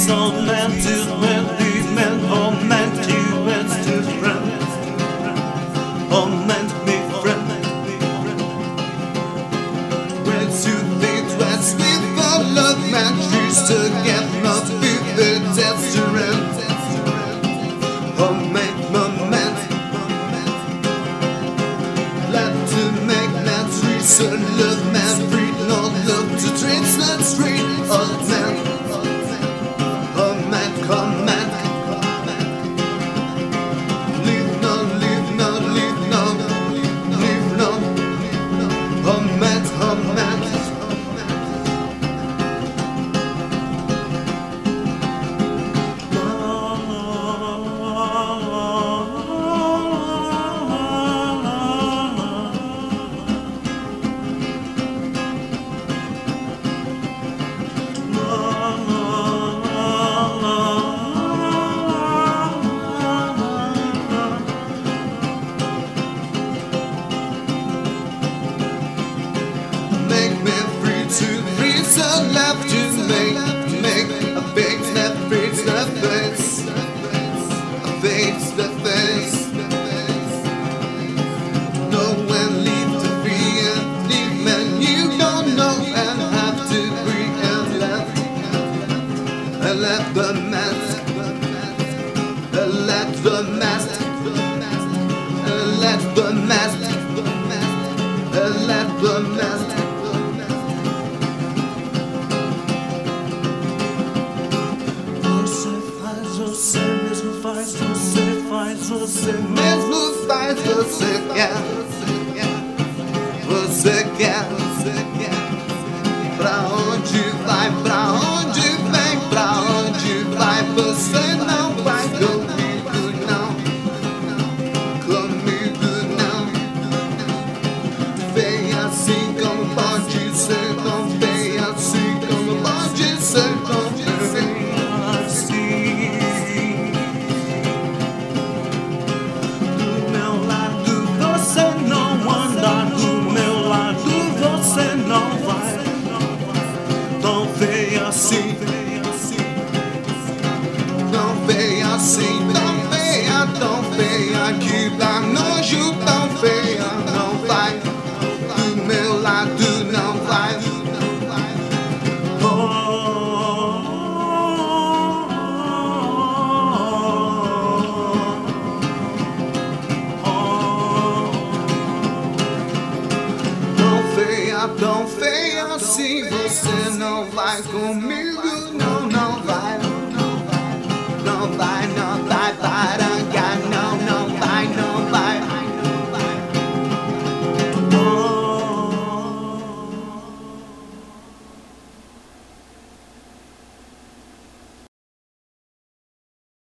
Old man to wealthy man, oh man to west to friend, oh man me friend. Where to lead west with all love man, trees to get not with the testament. Oh man, love to make man trees, so love man free, no love to dreams not free. Oh man, come man, live no, live no, live no, live no. Oh man, make me free to breathe, so love to make a big snap, free snap face, a face the face. No one leave to be and leave man, you don't know and have to breathe and left the mask, let the mask, let the mask, let the mask. Mesmo faz você quer, pra onde vai, pra onde vem, pra onde vai, você não vai comigo não, comigo não. Vem assim como pode ser, não vem assim como pode ser, não vem assim. Assim, tão feia assim, tão feia que dá nojo, tão feia, não vai, do meu lado não vai. Tão feia assim, você não vai comigo.